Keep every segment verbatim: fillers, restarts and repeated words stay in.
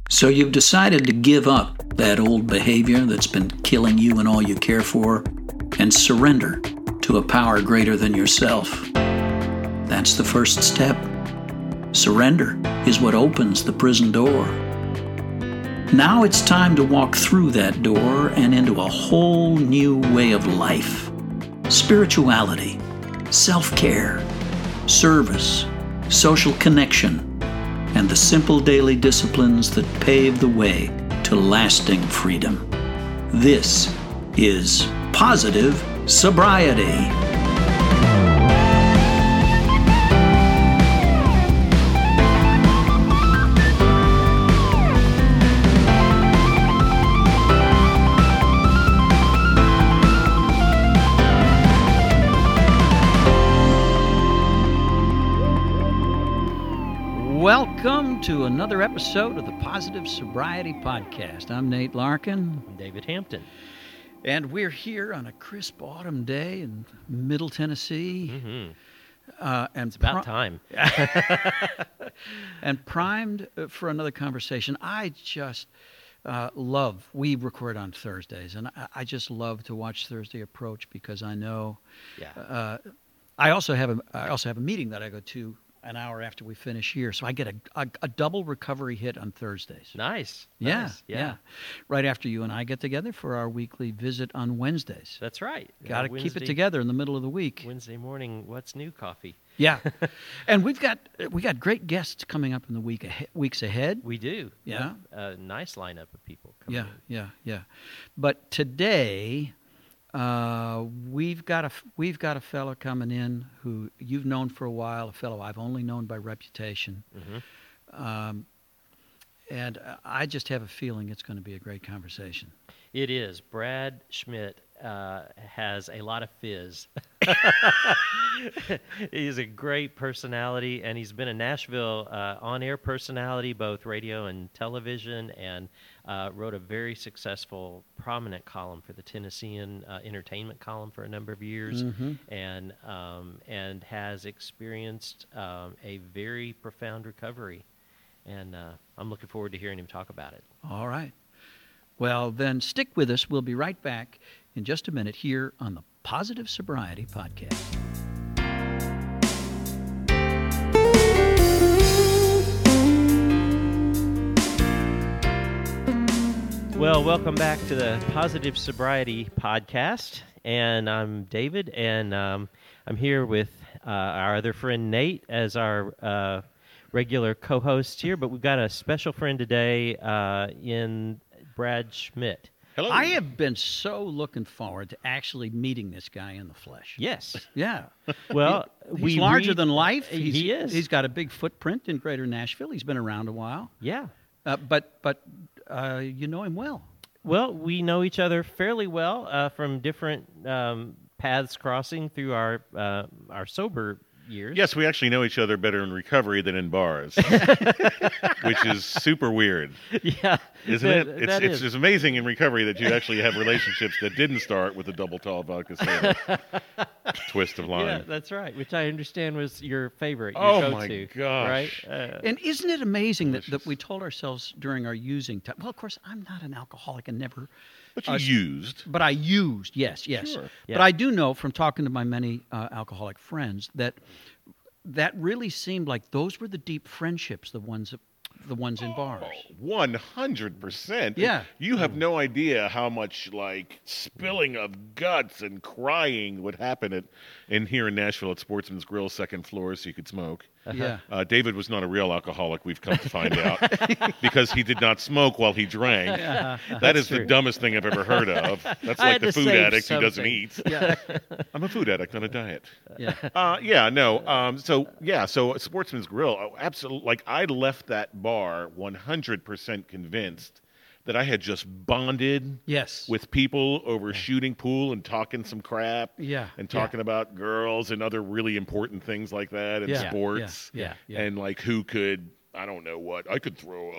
So you've decided to give up that old behavior that's been killing you and all you care for and surrender to a power greater than yourself. That's the first step. Surrender is what opens the prison door. Now it's time to walk through that door and into a whole new way of life. Spirituality, self-care, service, social connection, and the simple daily disciplines that pave the way to lasting freedom. This is Positive Sobriety. Welcome to another episode of the Positive Sobriety Podcast. I'm Nate Larkin. I'm David Hampton. And we're here on a crisp autumn day in Middle Tennessee. Mm-hmm. Uh, and it's about pri- time. And primed for another conversation. I just uh, love, we record on Thursdays, and I, I just love to watch Thursday approach because I know, yeah. uh, I also have a, I also have a meeting that I go to an hour after we finish here. So I get a, a, a double recovery hit on Thursdays. Nice. Yeah, nice. yeah. Yeah. Right after you and I get together for our weekly visit on Wednesdays. That's right. Got to uh, keep it together in the middle of the week. Wednesday morning, what's new coffee? Yeah. And we've got we got great guests coming up in the week ahe- weeks ahead. We do. Yeah. A nice lineup of people coming Yeah, in. yeah, yeah. But today Uh, we've got a we've got a fellow coming in who you've known for a while, a fellow I've only known by reputation, Mm-hmm. um, and I just have a feeling it's going to be a great conversation. It is. Brad Schmidt uh, has a lot of fizz. He's a great personality, and he's been a Nashville uh, on-air personality, both radio and television, and uh, wrote a very successful, prominent column for the Tennessean uh, entertainment column for a number of years, Mm-hmm. and um, and has experienced um, a very profound recovery. And uh, I'm looking forward to hearing him talk about it. All right. Well, then stick with us. We'll be right back in just a minute here on the Positive Sobriety Podcast. Well, welcome back to the Positive Sobriety Podcast, and I'm David, and um, I'm here with uh, our other friend Nate as our uh, regular co-host here, but we've got a special friend today uh, in Brad Schmidt. Hello. I have been so looking forward to actually meeting this guy in the flesh. Yes. Yeah. Well, He's we larger read- than life. He's, he is. He's got a big footprint in Greater Nashville. He's been around a while. Yeah. Uh, but but uh, you know him well. Well, we know each other fairly well uh, from different um, paths crossing through our uh, our sober years. Yes, we actually know each other better in recovery than in bars, which is super weird, Yeah. isn't that, it? It's that it's is. just amazing in recovery that you actually have relationships that didn't start with a double tall vodka soda twist of Yeah, lime. that's right. Which I understand was your favorite. Your Oh, go-to, my gosh. Right? Uh, And isn't it amazing that, that Delicious. we told ourselves during our using time? Well, of course, I'm not an alcoholic and never. But you uh, used. But I used, yes, yes. Sure. Yeah. But I do know from talking to my many uh, alcoholic friends that that really seemed like those were the deep friendships, the ones that, the ones in bars. One hundred percent. Yeah. You have no idea how much like spilling of guts and crying would happen at in here in Nashville at Sportsman's Grill, second floor, so you could smoke. Yeah. Uh, David was not a real alcoholic, we've come to find out, because he did not smoke while he drank. That is the true. dumbest thing I've ever heard of. That's I like had the to food save addict who doesn't something. eat. Yeah. I'm a food addict on a diet. Yeah. Uh, yeah, no. Um, so yeah, so Sportsman's Grill, oh, absolutely. Like I left that bar one hundred percent convinced that I had just bonded Yes. with people over shooting pool and talking some crap. Yeah, And yeah. talking about girls and other really important things like that and Yeah, sports. yeah, yeah, yeah. And like who could, I don't know what, I could throw a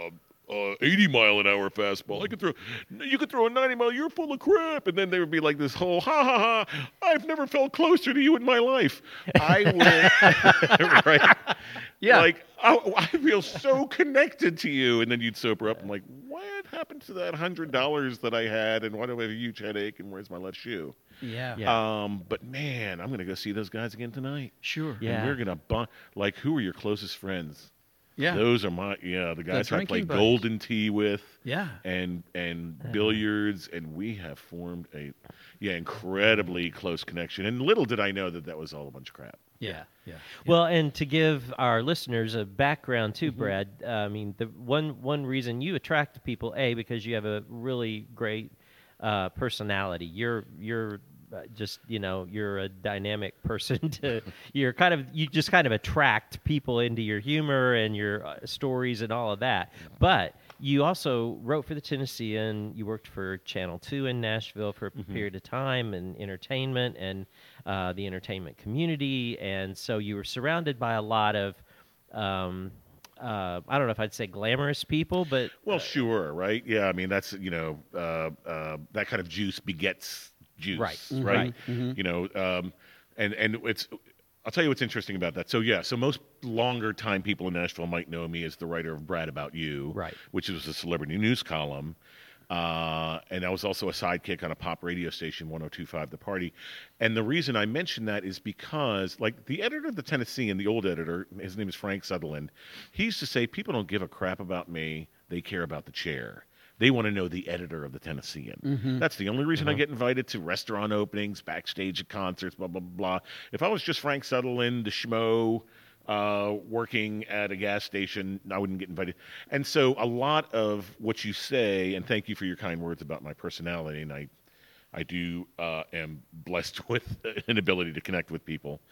a eighty mile an hour fastball. I could throw, you could throw a ninety mile. You're full of crap. And then there would be like this whole ha ha ha. I've never felt closer to you in my life. I would, right? Yeah. Like I, I feel so connected to you. And then you'd sober up. I'm like, what happened to that hundred dollars that I had? And why do I have a huge headache? And where's my left shoe? Yeah. Yeah. Um, but man, I'm gonna go see those guys again tonight. Sure. Yeah. And we're gonna bond. Like, who are your closest friends? Yeah. Those are my yeah the guys I play drinking buddies. golden tea with. Yeah. And and billiards, and we have formed a yeah incredibly close connection. And little did I know that that was all a bunch of crap. Yeah. Yeah. Well, and to give our listeners a background too, Mm-hmm. Brad. Uh, I mean, the one one reason you attract people, a because you have a really great uh, personality. You're you're uh, just you know you're a dynamic person. To you're kind of you just kind of attract people into your humor and your uh, stories and all of that. But you also wrote for the Tennessean. You worked for Channel Two in Nashville for a Mm-hmm. period of time in entertainment and uh, the entertainment community, and so you were surrounded by a lot of. Um, uh, I don't know if I'd say glamorous people, but Well, sure, right? Yeah, I mean that's you know uh, uh, that kind of juice begets juice, Right, mhm. right? Right. You know, um, and and it's. I'll tell you what's interesting about that. So yeah, so most longer time people in Nashville might know me as the writer of Brad About You, Right. which was a celebrity news column. Uh, and I was also a sidekick on a pop radio station, one oh two point five The Party. And the reason I mention that is because, like, the editor of the Tennessean, the old editor, his name is Frank Sutherland, he used to say, people don't give a crap about me, they care about the chair. They want to know the editor of the Tennessean. Mm-hmm. That's the only reason I get invited to restaurant openings, backstage at concerts, blah, blah, blah. If I was just Frank Sutherland, the schmo, uh, working at a gas station, I wouldn't get invited. And so a lot of what you say, and thank you for your kind words about my personality, and I, I do uh, am blessed with an ability to connect with people.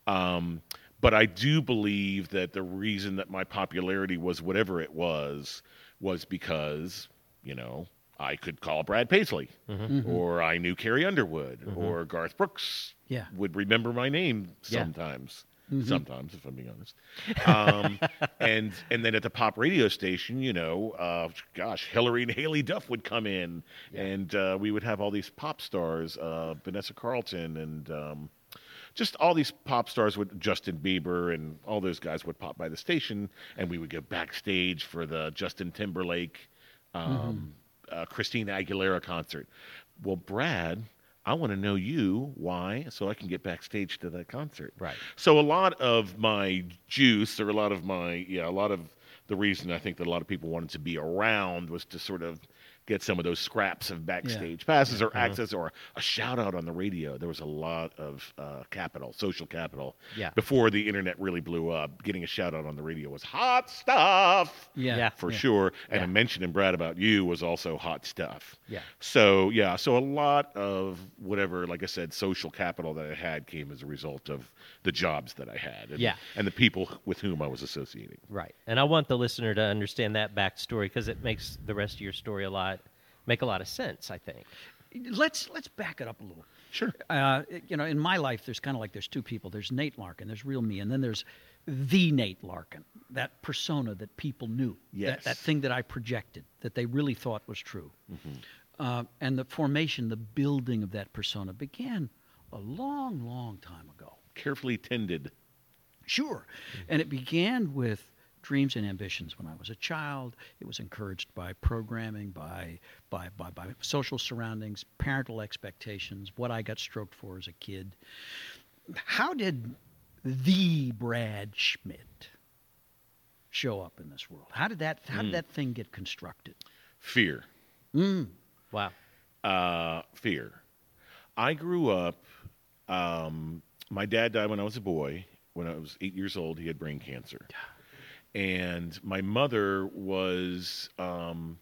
Um, but I do believe that the reason that my popularity was whatever it was, was because, you know, I could call Brad Paisley, Mm-hmm. or I knew Carrie Underwood, or Garth Brooks Yeah. would remember my name Yeah. sometimes. Sometimes, if I'm being honest. Um, and and then at the pop radio station, you know, uh, gosh, Hillary and Haley Duff would come in, and uh, we would have all these pop stars, uh, Vanessa Carlton, and um, just all these pop stars with Justin Bieber, and all those guys would pop by the station, and we would go backstage for the Justin Timberlake, um, uh, Christina Aguilera concert. Well, Brad, I want to know you. Why? So I can get backstage to that concert. Right. So a lot of my juice, or a lot of my, yeah, a lot of the reason I think that a lot of people wanted to be around was to sort of get some of those scraps of backstage passes or access or a shout out on the radio. There was a lot of uh, capital, social capital. Yeah. Before the internet really blew up, getting a shout out on the radio was hot stuff. Yeah. Yeah. For sure. And Yeah. a mention in Brad About You was also hot stuff. Yeah. So, yeah, so a lot of whatever, like I said, social capital that I had came as a result of the jobs that I had and, Yeah. and the people with whom I was associating. Right. And I want the listener to understand that backstory because it makes the rest of your story a lot make a lot of sense, I think. Let's let's back it up a little. Sure. Uh, you know, in my life, there's kind of like there's two people. There's Nate Larkin, there's real me, and then there's the Nate Larkin, that persona that people knew, Yes. that, that thing that I projected, that they really thought was true. Uh, and the formation, the building of that persona began a long, long time ago. Carefully tended. Sure. And it began with dreams and ambitions when I was a child. It was encouraged by programming, by, by, by, by social surroundings, parental expectations, what I got stroked for as a kid. How did the Brad Schmidt show up in this world? How did that, how did that thing get constructed? Fear. Wow. Uh, fear. I grew up, um, my dad died when I was a boy. When I was eight years old, he had brain cancer. And my mother was um,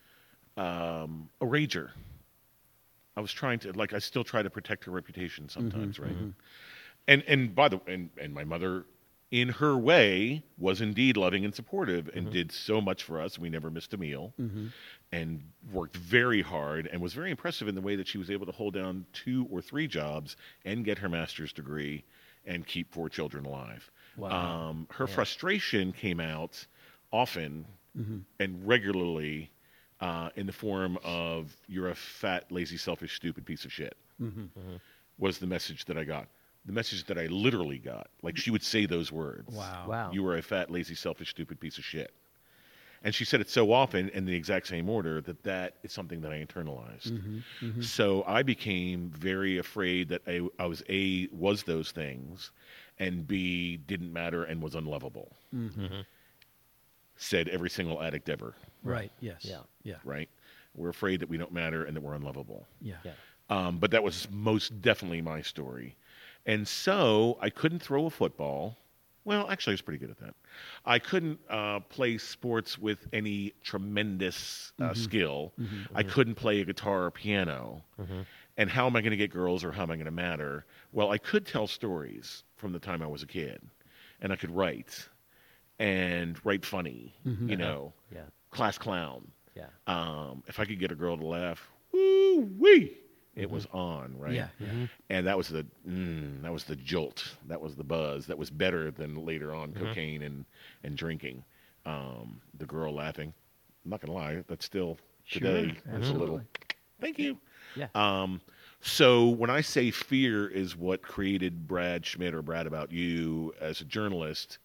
um, a rager. I was trying to, like, I still try to protect her reputation sometimes, right? And and by the and and my mother, in her way, was indeed loving and supportive, and did so much for us. We never missed a meal, and worked very hard, and was very impressive in the way that she was able to hold down two or three jobs and get her master's degree and keep four children alive. Wow. Um, her frustration came out often Mm-hmm. and regularly uh, in the form of "you're a fat, lazy, selfish, stupid piece of shit." Mm-hmm. Was the message that I got. The message that I literally got. Like she would say those words. Wow. Wow. You are a fat, lazy, selfish, stupid piece of shit. And she said it so often in the exact same order that that is something that I internalized. Mm-hmm. Mm-hmm. So I became very afraid that I, I was A, was those things, and B, didn't matter and was unlovable. Mm-hmm. Said every single addict ever, Right. Yes. Yeah. Yeah. right? We're afraid that we don't matter and that we're unlovable. Yeah. Yeah. Um, but that was most definitely my story. And so I couldn't throw a football. Well, actually, I was pretty good at that. I couldn't uh, play sports with any tremendous uh, skill. I couldn't play a guitar or piano. And how am I going to get girls or how am I going to matter? Well, I could tell stories from the time I was a kid. And I could write and write funny, Mm-hmm. you know, Yeah. class clown. Yeah. Um, if I could get a girl to laugh, woo wee, it was on, right? Yeah. Yeah. And that was the mm, that was the jolt, that was the buzz, that was better than later on Mm-hmm. cocaine and and drinking. Um, the girl laughing, I'm not gonna lie, that's still today. Sure, It's a absolutely. little. Thank you. Yeah. Um, so when I say fear is what created Brad Schmidt or Brad About You as a journalist,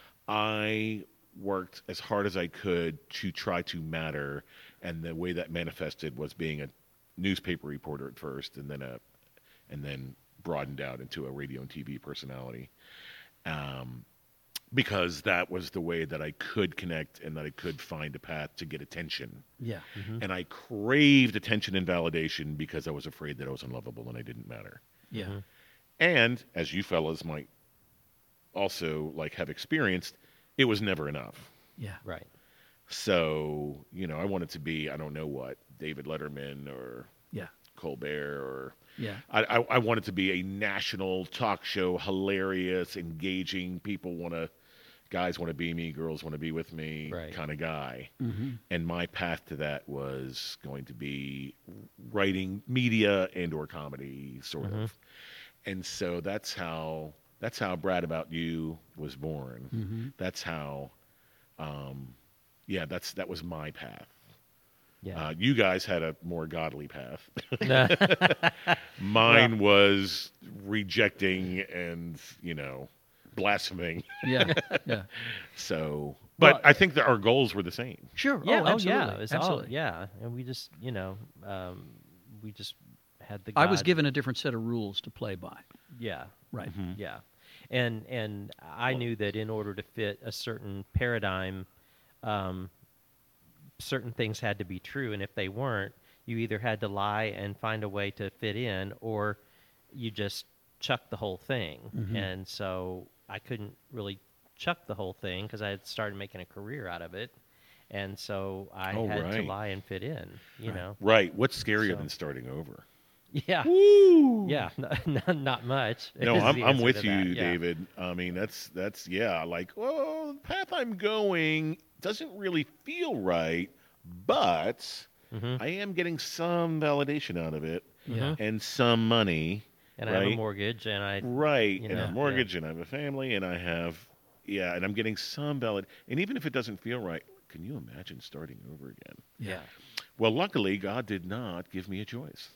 I worked as hard as I could to try to matter, and the way that manifested was being a newspaper reporter at first, and then a, and then broadened out into a radio and T V personality, um, because that was the way that I could connect and that I could find a path to get attention. Yeah. And I craved attention and validation because I was afraid that I was unlovable and I didn't matter. Yeah. And as you fellas might also like have experienced, it was never enough. Yeah. Right. So, you know, I wanted to be, I don't know what, David Letterman or Yeah. Colbert, or Yeah. I, I, I wanted to be a national talk show, hilarious, engaging, people want to, guys want to be me, girls want to be with me Right. kind of guy. Mm-hmm. And my path to that was going to be writing media and or comedy, sort Mhm. of. And so that's how that's how Brad About You was born. Mm-hmm. That's how, um, yeah, that's that was my path. Yeah. Uh, you guys had a more godly path. Mine was rejecting and, you know, blaspheming. Yeah. Yeah. So, but Well- I think that our goals were the same. Sure. yeah. Oh, absolutely. yeah. It's all, absolutely. yeah. And we just, you know, um, we just had the. I was God- given a different set of rules to play by. Yeah. Right. Yeah. And and I knew that in order to fit a certain paradigm, um, certain things had to be true, and if they weren't, you either had to lie and find a way to fit in, or you just chuck the whole thing. Mhm. And so I couldn't really chuck the whole thing because I had started making a career out of it, and so I Oh, had to right. lie and fit in. You Right. know? Right. What's scarier So- than starting over? Yeah. Woo! Yeah. Not, not much. No, is I'm the I'm answer with to you, that. Yeah. David. I mean, that's that's yeah. Like, well, the path I'm going doesn't really feel right, but Mhm. I am getting some validation out of it Mhm. and some money. And I have a right? mortgage, and I Right, You and know, a yeah. mortgage, and I have a family, and I have, yeah, and I'm getting some valid. And even if it doesn't feel right, can you imagine starting over again? yeah. Well, luckily, God did not give me a choice.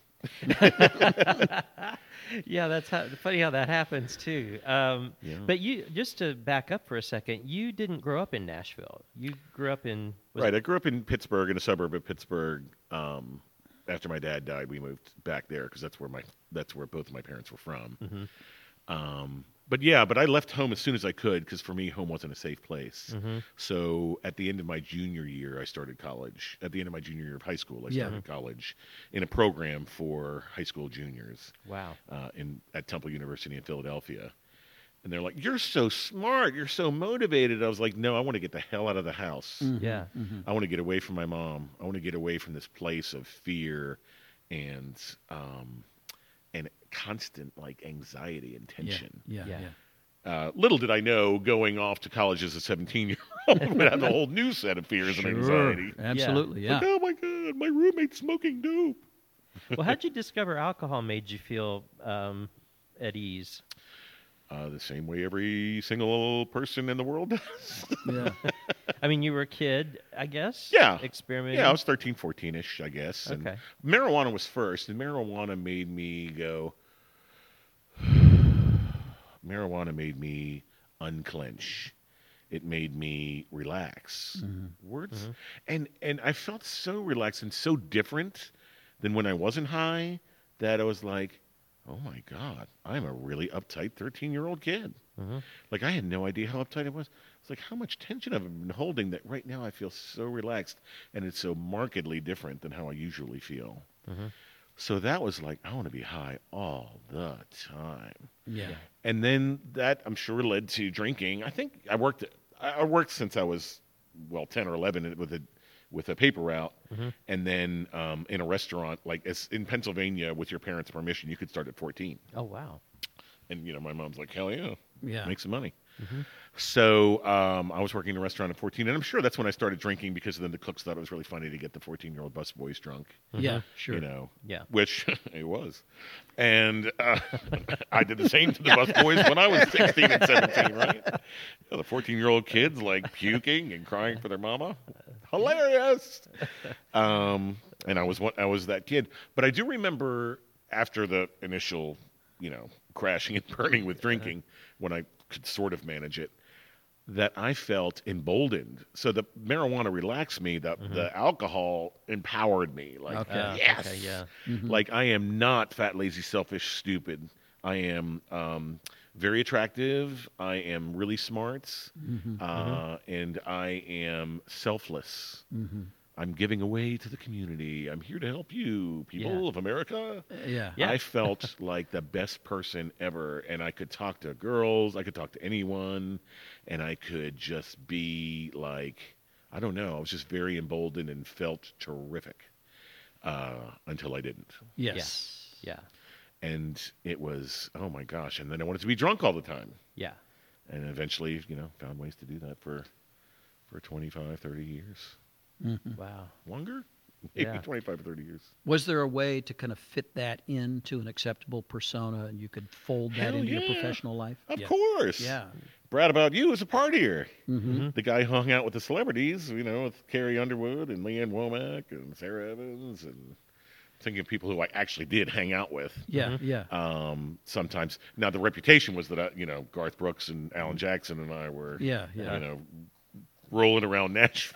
Yeah, that's how funny how that happens too. Um, Yeah. But you, just to back up for a second, you didn't grow up in Nashville. You grew up in was Right, I grew up in Pittsburgh, in a suburb of Pittsburgh. Um, after my dad died, we moved back there because that's where my that's where both of my parents were from. Mhm. Um, but yeah, but I left home as soon as I could because for me, home wasn't a safe place. Mhm. So at the end of my junior year, I started college. At the end of my junior year of high school, I Yeah. started college in a program for high school juniors Wow. uh, in at Temple University in Philadelphia. And they're like, "You're so smart. You're so motivated." I was like, "No, I want to get the hell out of the house. Mhm. Yeah. Mhm. I want to get away from my mom. I want to get away from this place of fear and um, and constant like anxiety and Yeah. tension." Yeah. Yeah. Yeah. Uh, little did I know, going off to college as a seventeen-year-old would have a whole new set of fears and anxiety. Absolutely. Yeah. Like, oh my God, my roommate's smoking dope. Well, how'd you discover alcohol made you feel um, at ease? Uh, the same way every single person in the world does. Yeah. I mean, you were a kid, I guess. Yeah. Experimenting. Yeah, I was thirteen, fourteen-ish, I guess. And Okay. marijuana was first, and marijuana made me go. Marijuana made me unclench. It made me relax. Words, Mhm. and and I felt so relaxed and so different than when I wasn't high that I was like, oh my God, I'm a really uptight thirteen-year-old kid. Mhm. Like, I had no idea how uptight I was. It's like, how much tension I've been holding that right now I feel so relaxed, and it's so markedly different than how I usually feel. Mhm. So that was like, I want to be high all the time. Yeah. And then that, I'm sure, led to drinking. I think I worked I I worked since I was, well, ten or eleven with a with a paper route. Mhm. And then um, in a restaurant, like as in Pennsylvania, with your parents' permission, you could start at fourteen. Oh, wow. And, you know, my mom's like, hell yeah, Yeah. make some money. Mhm. So um, I was working in a restaurant at fourteen, and I'm sure that's when I started drinking, because then the cooks thought it was really funny to get the fourteen-year-old busboys drunk, Yeah. Sure. you know, Yeah. which it was. And uh, I did the same to the busboys when I was sixteen and seventeen, right? You know, the fourteen-year-old kids, like, puking and crying for their mama. Hilarious! Um, and I was one, I was that kid. But I do remember after the initial, you know, crashing and burning with drinking, when I could sort of manage it, that I felt emboldened. So the marijuana relaxed me. The the alcohol empowered me. Like, Okay. Uh, yes, Okay, yeah. like I am not fat, lazy, selfish, stupid. I am um, very attractive. I am really smart, uh, and I am selfless. I'm giving away to the community. I'm here to help you, people Yeah. of America. Yeah. Yeah. I felt like the best person ever, and I could talk to girls, I could talk to anyone, and I could just be like, I don't know, I was just very emboldened and felt terrific uh, until I didn't. Yes. Yeah. And it was, oh my gosh, and then I wanted to be drunk all the time. Yeah. And eventually, you know, found ways to do that for for twenty-five, thirty years. Wow. Longer? Maybe Yeah. twenty-five or thirty years. Was there a way to kind of fit that into an acceptable persona, and you could fold that Hell into yeah. your professional life? Of yeah. course. Yeah. Brad About You was a partier. Mm-hmm. The guy who hung out with the celebrities, you know, with Carrie Underwood and Leanne Womack and Sarah Evans, and thinking of people who I actually did hang out with. Yeah. Yeah. Um, sometimes. Now, the reputation was that, I, you know, Garth Brooks and Alan Jackson and I were, Yeah. Yeah. you know, rolling around Nashville,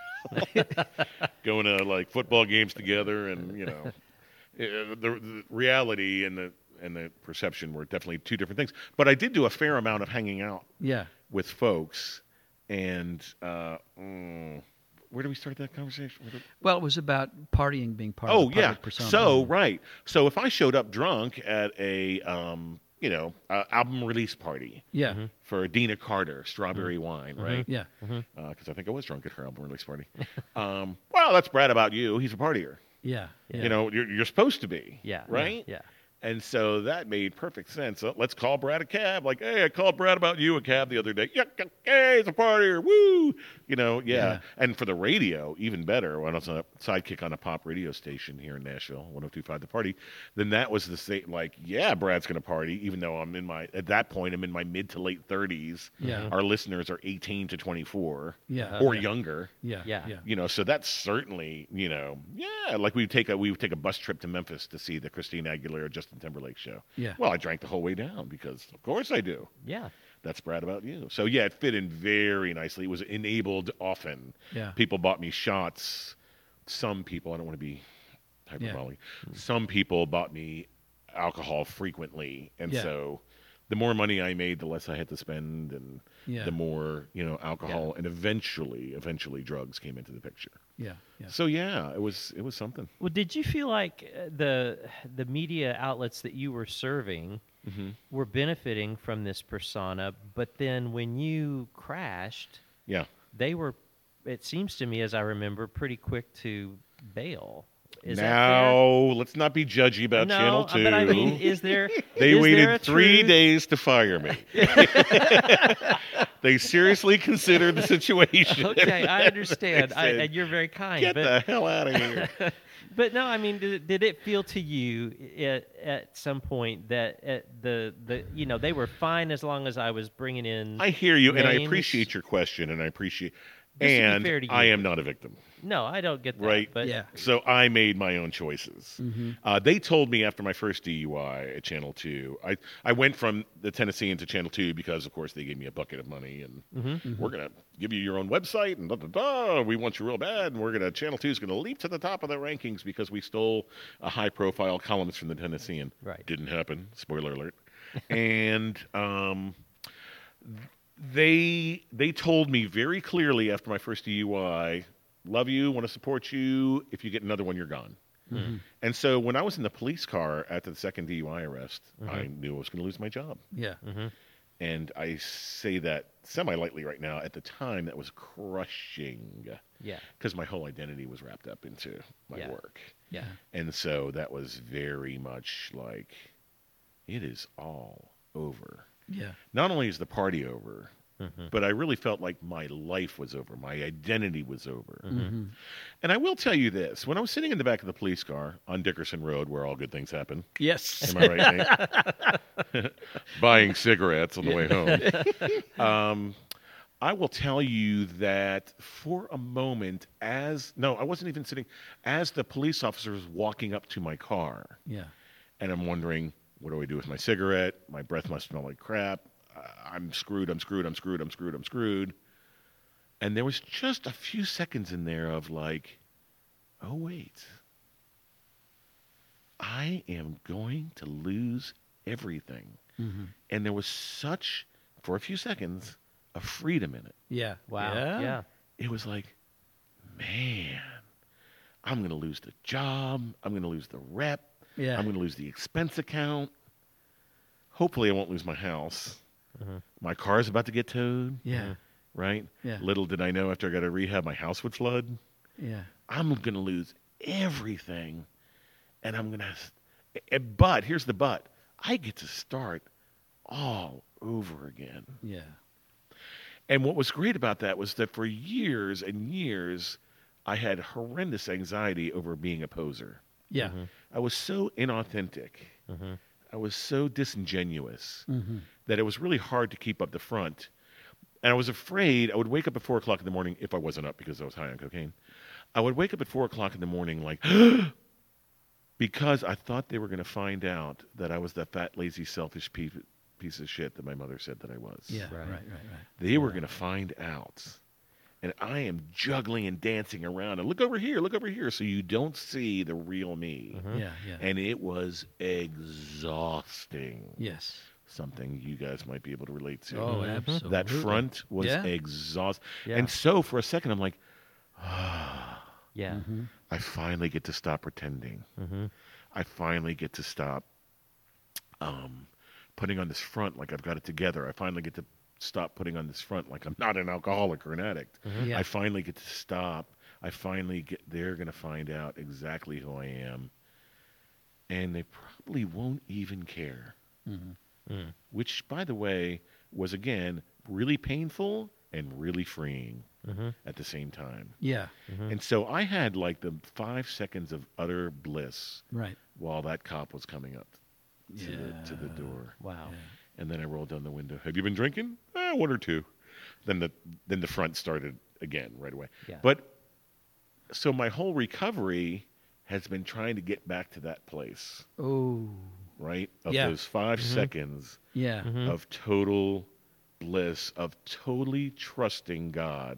going to like football games together, and you know, eh, the, the reality and the and the perception were definitely two different things. But I did do a fair amount of hanging out Yeah. with folks, and uh, mm, where do we start that conversation? Where did- Well, it was about partying being part Oh of the yeah. public persona. So right. So if I showed up drunk at a um, you know uh, album release party Yeah. for Dina Carter, Strawberry Wine, right? Yeah. Because I think I was drunk at her album release party. um, well, that's Brad About You. He's a partier. Yeah. Yeah. You know, you're, you're supposed to be. Yeah. Right? Yeah. And so that made perfect sense. So let's call Brad a cab. Like, hey, I called Brad About You a cab the other day. Yeah, hey, it's a partier. Woo! You know, yeah. Yeah. And for the radio, even better, when I was a sidekick on a pop radio station here in Nashville, one oh two point five The Party, then that was the same, like, yeah, Brad's going to party, even though I'm in my, at that point, I'm in my mid to late thirties. Yeah. Our listeners are eighteen to twenty-four Yeah. or yeah. younger. Yeah. Yeah. Yeah. You know, so that's certainly, you know, yeah, like we would take a we would take a bus trip to Memphis to see the Christina Aguilera Justin Timberlake show. Yeah. Well, I drank the whole way down because of course I do. Yeah. That's Brad About You. So yeah, it fit in very nicely. It was enabled often. Yeah. People bought me shots. Some people, I don't want to be hyperbolic. Some people bought me alcohol frequently, and Yeah. so the more money I made, the less I had to spend, and Yeah. the more, you know, alcohol and eventually, eventually drugs came into the picture. Yeah. Yeah. So yeah, it was it was something. Well, did you feel like uh, the the media outlets that you were serving Mm-hmm. were benefiting from this persona, but then when you crashed, Yeah. they were, it seems to me, as I remember, pretty quick to bail. Is Now let's not be judgy that about fair? Channel No, Two. but I mean, is there? They is waited there a three truth? days to fire me. They seriously considered the situation. Okay, I understand, They I, said, and you're very kind. Get but the hell out of here. But no, I mean, did, did it feel to you at, at some point that at the the you know they were fine as long as I was bringing in? I hear you, and I names? appreciate your question, and I appreciate. Just to be and fair to you, I am not a victim. No, I don't get that. Right. But Yeah. So I made my own choices. Mm-hmm. Uh, they told me after my first D U I at Channel two, I, I went from the Tennessean to Channel two because, of course, they gave me a bucket of money and Mm-hmm. we're going to give you your own website and da da da. We want you real bad. And we're going to, Channel two is going to leap to the top of the rankings because we stole a high profile columnist from the Tennessean. Right. Didn't happen. Spoiler alert. and um, they they told me very clearly after my first D U I, love you, want to support you. If you get another one, you're gone. Mm-hmm. And so when I was in the police car after the second D U I arrest, Mm-hmm. I knew I was going to lose my job. Yeah. Mm-hmm. And I say that semi-lightly right now. At the time, that was crushing Yeah. because my whole identity was wrapped up into my Yeah. work. Yeah. And so that was very much like, it is all over. Yeah. Not only is the party over, Mm-hmm. but I really felt like my life was over. My identity was over. Mm-hmm. And I will tell you this. When I was sitting in the back of the police car on Dickerson Road, where all good things happen, Yes. am I right, Nate? Buying cigarettes on the way home. Um, I will tell you that for a moment, as, no, I wasn't even sitting, as the police officer was walking up to my car, Yeah. and I'm wondering, what do I do with my cigarette? My breath must smell like crap. Uh, I'm screwed, I'm screwed, I'm screwed, I'm screwed, I'm screwed. And there was just a few seconds in there of like, oh, wait. I am going to lose everything. Mm-hmm. And there was such, for a few seconds, a freedom in it. Yeah. Wow. Yeah. Yeah. It was like, man, I'm going to lose the job. I'm going to lose the rep. Yeah. I'm going to lose the expense account. Hopefully, I won't lose my house. Mm-hmm. My car is about to get towed, Yeah. right? Yeah. Little did I know after I got to rehab, my house would flood. Yeah. I'm going to lose everything. And I'm going to, but here's the but. I get to start all over again. Yeah. And what was great about that was that for years and years, I had horrendous anxiety over being a poser. Yeah. Mm-hmm. I was so inauthentic. Mm-hmm. I was so disingenuous Mm-hmm. that it was really hard to keep up the front. And I was afraid I would wake up at four o'clock in the morning if I wasn't up because I was high on cocaine. I would wake up at four o'clock in the morning like, because I thought they were going to find out that I was that fat, lazy, selfish piece, piece of shit that my mother said that I was. Yeah. Right. Right. Right. Right. They were going to find out. And I am juggling and dancing around. And look over here, look over here. So you don't see the real me. Mhm. Yeah. Yeah. And it was exhausting. Yes. Something you guys might be able to relate to. Oh, Mhm. absolutely. That front was Yeah. exhausting. Yeah. And so for a second, I'm like, ah, Yeah. Mm-hmm. I finally get to stop pretending. Mm-hmm. I finally get to stop um, putting on this front like I've got it together. I finally get to stop putting on this front like I'm not an alcoholic or an addict. Yeah. I finally get to stop. I finally get, they're going to find out exactly who I am. And they probably won't even care. Mm-hmm. Mm. Which, by the way, was, again, really painful and really freeing Mm-hmm. at the same time. Yeah. Mm-hmm. And so I had like the five seconds of utter bliss Right. while that cop was coming up to, Yeah. the, to the door. Wow. Yeah. And then I rolled down the window. Have you been drinking? Eh, one or two. Then the then the front started again right away. Yeah. But so my whole recovery has been trying to get back to that place, Oh. right? Of Yeah. those 5 Mhm. seconds Yeah. Mhm. of total bliss, of totally trusting God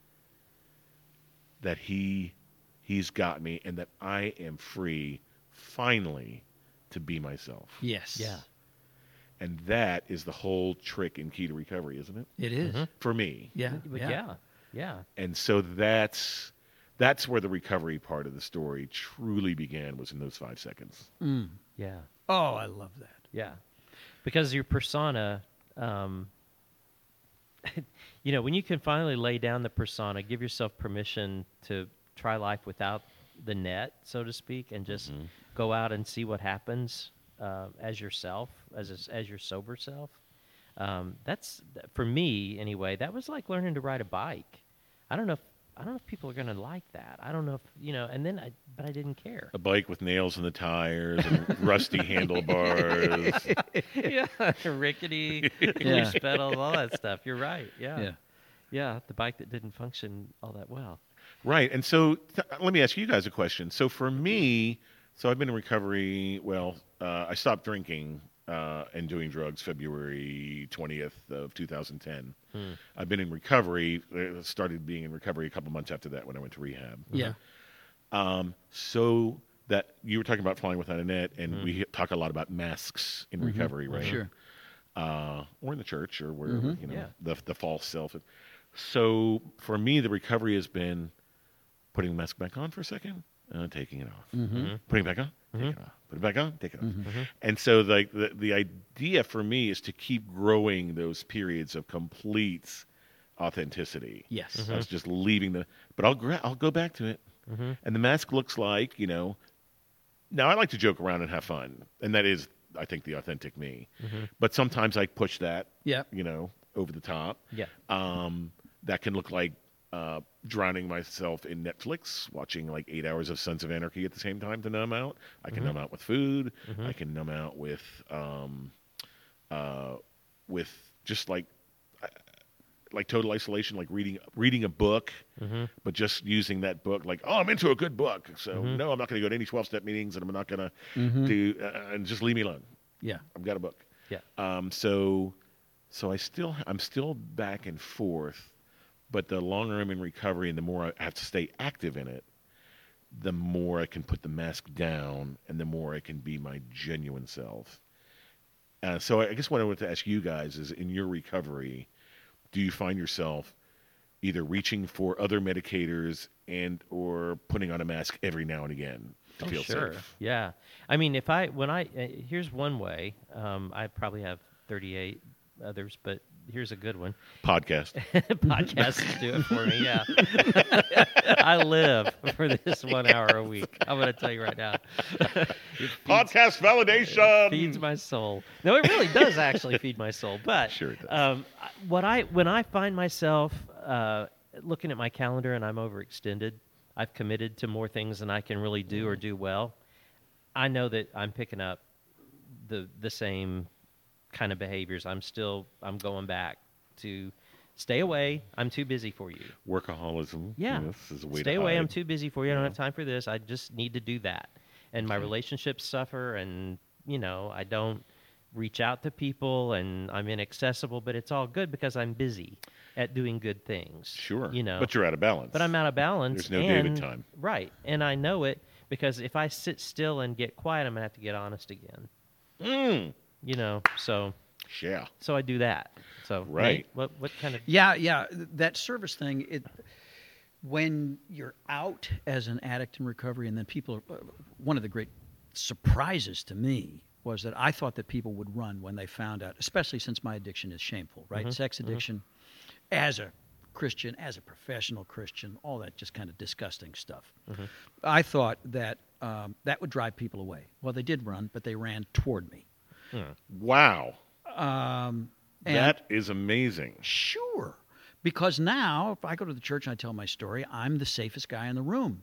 that he he's got me and that I am free finally to be myself. Yes. Yeah. And that is the whole trick and key to recovery, isn't it? It is. Mhm. For me. Yeah. But Yeah. yeah. Yeah. And so that's that's where the recovery part of the story truly began, was in those five seconds. Mm. Yeah. Oh, I love that. Yeah, because your persona, um, you know, when you can finally lay down the persona, give yourself permission to try life without the net, so to speak, and just Mhm. go out and see what happens uh, as yourself, as a, as your sober self. Um, that's for me anyway. That was like learning to ride a bike. I don't know if I don't know if people are going to like that. I don't know if you know. And then I, but I didn't care. A bike with nails in the tires and rusty handlebars. yeah, rickety, Yeah. loose pedals, all that stuff. You're right. Yeah. Yeah. Yeah, the bike that didn't function all that well. Right. And so th- let me ask you guys a question. So for me, so I've been in recovery. Well, uh, I stopped drinking uh, and doing drugs February twentieth of two thousand ten. Hmm. I've been in recovery, uh, started being in recovery a couple months after that when I went to rehab. Yeah. Um, so that you were talking about flying without a net, and Mm-hmm. we talk a lot about masks in recovery, right? Sure. Uh, or in the church or wherever, you know, Yeah. the the false self. So for me, the recovery has been putting the mask back on for a second, uh, taking it off, Mm-hmm. putting it back on, take it off, put it back on, take it off. And so like the the idea for me is to keep growing those periods of complete authenticity. Yes. I was just leaving the, but I'll gra- I'll go back to it. Mm-hmm. And the mask looks like, you know, now I like to joke around and have fun, and that is, I think, the authentic me. Mm-hmm. But sometimes I push that, Yeah. you know, over the top. Yeah. Um, that can look like uh, drowning myself in Netflix, watching like eight hours of Sons of Anarchy at the same time to numb out. I can Mm-hmm. numb out with food. Mhm. I can numb out with, um, uh, with just like, like total isolation, like reading reading a book, Mm-hmm. but just using that book like, oh, I'm into a good book, so Mhm. no, I'm not going to go to any twelve-step meetings, and I'm not going to Mhm. do, uh, and just leave me alone. Yeah. I've got a book. Yeah. Um, so, so I still, I'm still back and forth, but the longer I'm in recovery and the more I have to stay active in it, the more I can put the mask down and the more I can be my genuine self. Uh, so I guess what I wanted to ask you guys is, in your recovery, do you find yourself either reaching for other medicators and or putting on a mask every now and again to Oh, feel sure. safe? Yeah. I mean, if I, when I, uh, here's one way. Um, I probably have thirty-eight others, but here's a good one. Podcast. Podcasts do it for me, yeah. I live for this one hour a week. I'm going to tell you right now. It feeds, Podcast validation. feeds my soul. No, it really does actually feed my soul. But Sure it does. um, I- what I when I find myself uh, looking at my calendar and I'm overextended, I've committed to more things than I can really do or do well. I know that I'm picking up the the same kind of behaviors. I'm still I'm going back to stay away. I'm too busy for you. Workaholism. Yeah. This is a way Stay to away. hide. I'm too busy for you. I don't Yeah. have time for this. I just need to do that. And my Okay. relationships suffer, and you know, I don't reach out to people, and I'm inaccessible, but it's all good because I'm busy at doing good things. Sure. You know. But you're out of balance. But I'm out of balance. There's no and, David time. Right. And I know it because if I sit still and get quiet, I'm going to have to get honest again. Mm. You know, so Yeah. so I do that. So Right. Nate, what what kind of Yeah, yeah. That service thing, it when you're out as an addict in recovery, and then people, uh, one of the great surprises to me was that I thought that people would run when they found out, especially since my addiction is shameful, right? Mhm, Sex mhm. addiction, as a Christian, as a professional Christian, all that just kind of disgusting stuff. Mhm. I thought that um, that would drive people away. Well, they did run, but they ran toward me. Hmm. Wow. Um, and That is amazing. Sure. Because now, if I go to the church and I tell my story, I'm the safest guy in the room.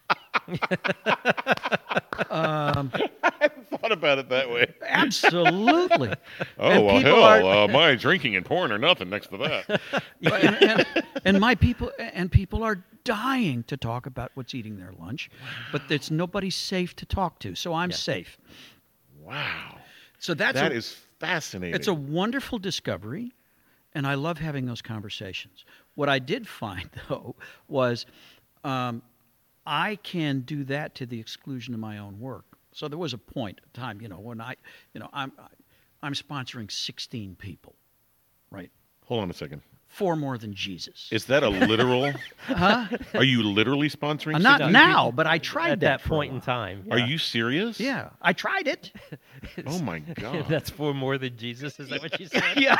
um, I hadn't thought about it that way. absolutely. Oh, And well, people hell, are- uh, my drinking and porn are nothing next to that. and, and, and my people and people are dying to talk about what's eating their lunch, but it's nobody safe to talk to. So I'm Yeah. safe. Wow. So that's That a, is fascinating. it's a wonderful discovery, and I love having those conversations. What I did find, though, was um, I can do that to the exclusion of my own work. So there was a point, a time, you know, when I, you know, I'm, I'm sponsoring sixteen people, right? Hold on a second. Four more than Jesus. Is that a literal? huh? Are you literally sponsoring? Uh, Not sixteen now, people? but I tried at that, that for a point in while. time. Are yeah. you serious? Yeah, I tried it. Oh my god. That's for more than Jesus. Is that what you said? yeah.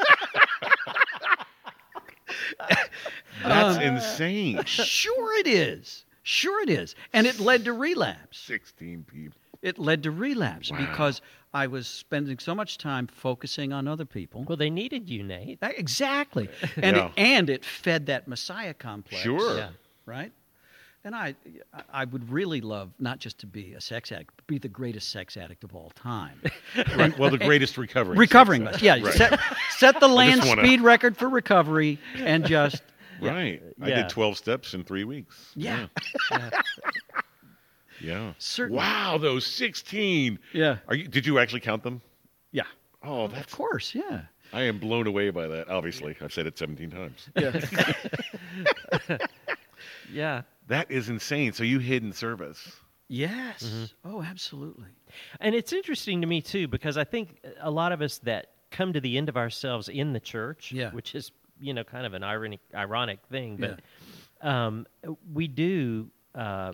That's Um, insane. Sure it is. Sure it is. And it led to relapse. Sixteen people. It led to relapse Wow. because I was spending so much time focusing on other people. Well, they needed you, Nate. That- exactly. And, Yeah. it, and it fed that Messiah complex. Sure. Yeah. Right? And I, I would really love not just to be a sex addict, but be the greatest sex addict of all time. Right. Well, the greatest recovering. Recovering, sex yeah. addict. Right. Set, set the land wanna- speed record for recovery, and just Right. I Yeah. did twelve steps in three weeks. yeah, Yeah. Yeah. Certainly. Wow, those sixteen. yeah, Are you? Did you actually count them? yeah. Oh, Of that's. course, yeah. I am blown away by that. Obviously, I've said it seventeen times. Yeah. That is insane. So you hid in service. Yes. Mm-hmm. Oh, absolutely. And it's interesting to me too, because I think a lot of us that come to the end of ourselves in the church, Yeah. which is, you know, kind of an ironic, ironic thing, but um, we do uh,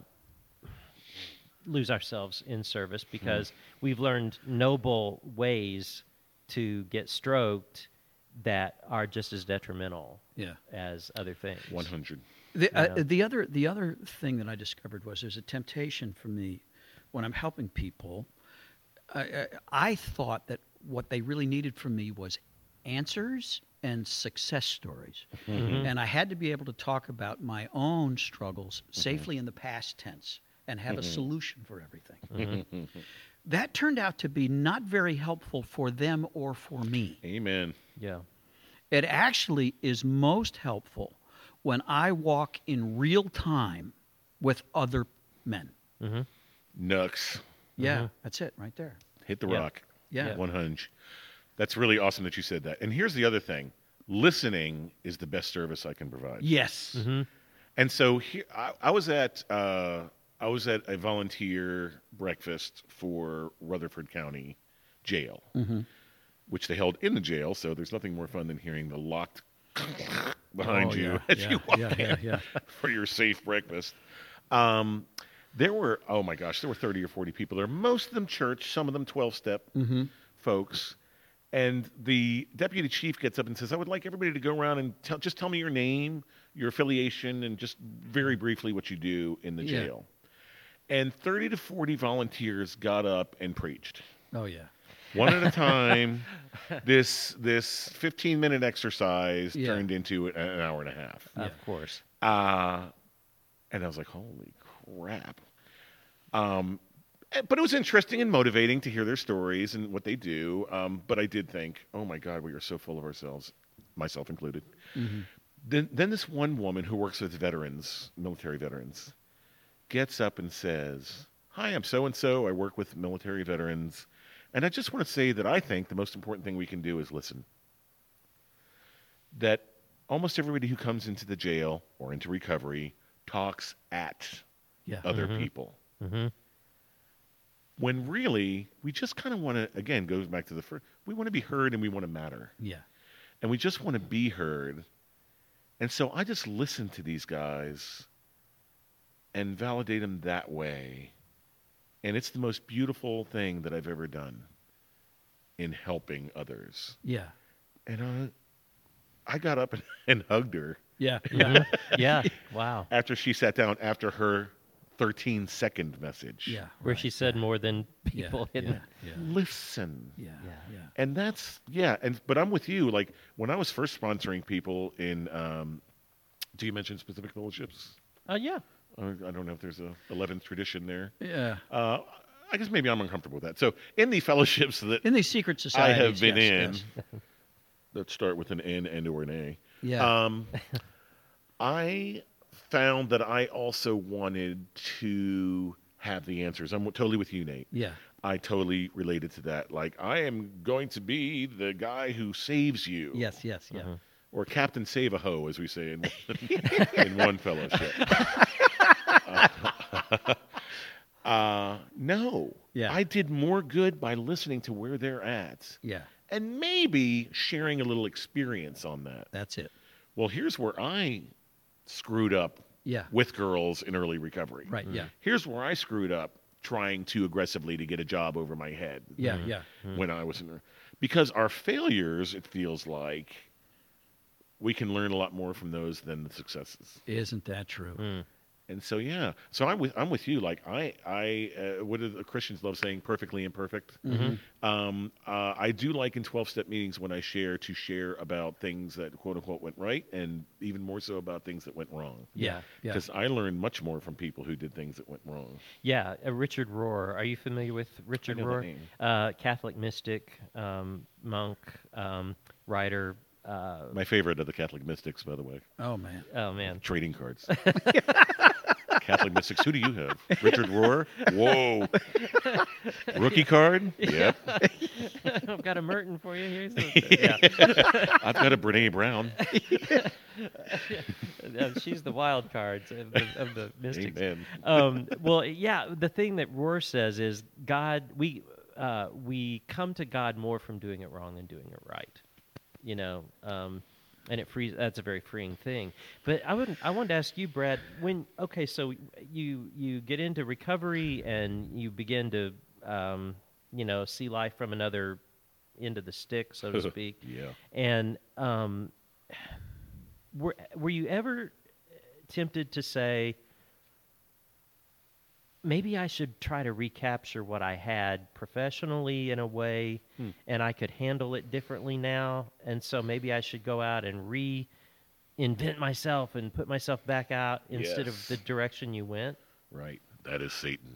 lose ourselves in service because we've learned noble ways to get stroked that are just as detrimental Yeah. as other things. One hundred. The, Yeah. uh, the other the other thing that I discovered was there's a temptation for me when I'm helping people. I, I, I thought that what they really needed from me was answers and success stories, and I had to be able to talk about my own struggles safely in the past tense and have a solution for everything. That turned out to be not very helpful for them or for me. Amen. Yeah. It actually is most helpful when I walk in real time with other men. Nux. Yeah, that's it right there. Hit the Yeah. rock. Yeah. One hunch. That's really awesome that you said that. And here's the other thing. Listening is the best service I can provide. Yes. And so here, I, I was at uh, I was at a volunteer breakfast for Rutherford County Jail, which they held in the jail. So there's nothing more fun than hearing the locked behind Oh, you yeah, as yeah, you walk yeah, in yeah, yeah. for your safe breakfast. Um, there were oh my gosh, there were thirty or forty people there. Most of them church, some of them twelve-step folks. And the deputy chief gets up and says, I would like everybody to go around and tell, just tell me your name, your affiliation, and just very briefly what you do in the Yeah. jail. And thirty to forty volunteers got up and preached. Oh, yeah. One at a time. This this fifteen minute exercise Yeah. turned into an an hour and a half. Of course. Uh, and I was like, holy crap. Um, eh, but it was interesting and motivating to hear their stories and what they do. Um, but I did think, oh my God, we are so full of ourselves, myself included. Then, then this one woman who works with veterans, military veterans, gets up and says, hi, I'm so-and-so. I work with military veterans. And I just want to say that I think the most important thing we can do is listen. That almost everybody who comes into the jail or into recovery talks at Yeah. other people. When really, we just kind of want to, again, goes back to the first, we want to be heard and we want to matter. Yeah. And we just want to be heard. And so I just listen to these guys and validate them that way. And it's the most beautiful thing that I've ever done in helping others. Yeah. And uh, I got up and, and hugged her Yeah. Yeah. Yeah. Wow. after she sat down after her thirteen second message. Yeah. Where right. she said more than Yeah. people Yeah. hidden. Yeah. Listen. Yeah. Yeah. Yeah. And that's, yeah. And But I'm with you. Like, when I was first sponsoring people in, um, do you mention specific fellowships? Oh, yeah. Uh, I don't know if there's a eleventh tradition there. Yeah. Uh, I guess maybe I'm uncomfortable with that. So in the fellowships that In these secret I societies. have been yes, in, yes. that start with an N and or an A, Yeah. um, I found that I also wanted to have the answers. I'm totally with you, Nate. yeah. I totally related to that. Like, I am going to be the guy who saves you. Yes. Yes. Yeah. Or Captain Save-A-Ho, as we say in, in one fellowship. uh, no. Yeah. I did more good by listening to where they're at Yeah. and maybe sharing a little experience on that. That's it. Well, here's where I screwed up Yeah. with girls in early recovery. Right. Yeah. Here's where I screwed up trying too aggressively to get a job over my head Yeah. Yeah. when I was in because our failures, it feels like, we can learn a lot more from those than the successes. Isn't that true? And so, yeah. So I'm with I'm with you. Like I I uh, what do the Christians love saying? Perfectly imperfect. Mm-hmm. Um, uh, I do like in twelve-step meetings when I share to share about things that quote unquote went right, and even more so about things that went wrong. Yeah. Yeah. Because I learned much more from people who did things that went wrong. Yeah, uh, Richard Rohr. Are you familiar with Richard I know that Rohr? name. Uh, Catholic mystic, um, monk, um, writer. Uh, My favorite of the Catholic mystics, by the way. Oh man. oh man, Trading cards. Catholic mystics. Who do you have? Richard Rohr? Whoa. Rookie card? Yep. I've got a Merton for you. Here's a, yeah. I've got a Brene Brown. Uh, She's the wild cards of the, of the mystics. Amen. Um, well, yeah. The thing that Rohr says is God. We uh, we come to God more from doing it wrong than doing it right. You know, um, and it frees. That's a very freeing thing. But I would I wanted to ask you, Brad. When okay, so you you get into recovery and you begin to um, you know see life from another end of the stick, so to speak. Yeah. And um, were were you ever tempted to say, maybe I should try to recapture what I had professionally in a way, Hmm. and I could handle it differently now, and so maybe I should go out and reinvent myself and put myself back out instead Yes. of the direction you went? Right. That is Satan.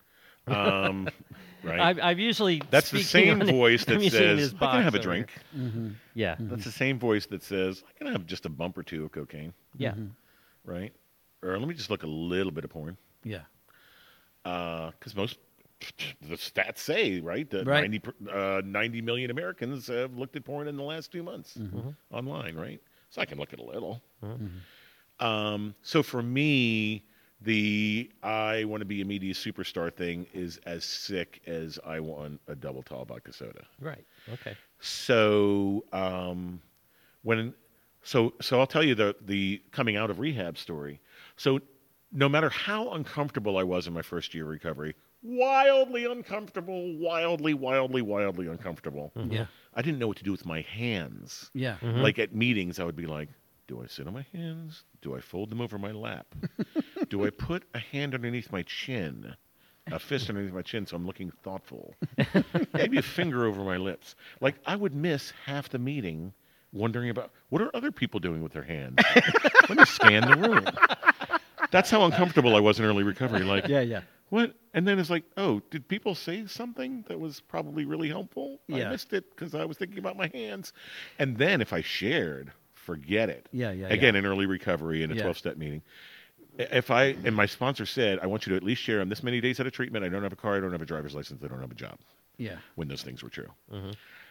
Um, right. I've, I've usually That's the speaking same on it- voice I'm that using says, this I can box have a over drink. here. Mm-hmm. Yeah, That's the same voice that says, I can have just a bump or two of cocaine. yeah, Right. Or let me just look a little bit of porn. Yeah. Because most the stats say, right, that Right. ninety, per- uh, ninety million Americans have looked at porn in the last two months Mm-hmm. online, right? So I can look at a little. Mm-hmm. Um, so for me, the I want to be a media superstar thing is as sick as I want a double tall vodka soda. right, okay, So um, when so so I'll tell you the the coming out of rehab story. So no matter how uncomfortable I was in my first year of recovery, wildly uncomfortable, wildly, wildly, wildly uncomfortable. Yeah. I didn't know what to do with my hands. Yeah. Like at meetings, I would be like, do I sit on my hands? Do I fold them over my lap? Do I put a hand underneath my chin? A fist underneath my chin so I'm looking thoughtful? Maybe a finger over my lips. Like I would miss half the meeting wondering about what are other people doing with their hands? Let me scan the room. That's how uncomfortable I was in early recovery. Like, Yeah. Yeah. what? And then it's like, oh, did people say something that was probably really helpful? Yeah. I missed it because I was thinking about my hands. And then if I shared, forget it. Yeah, yeah, Again, in early recovery in a Yeah. twelve-step meeting. If I, and my sponsor said, I want you to at least share them this many days out of treatment. I don't have a car. I don't have a driver's license. I don't have a job. Yeah. When those things were true. Mm-hmm.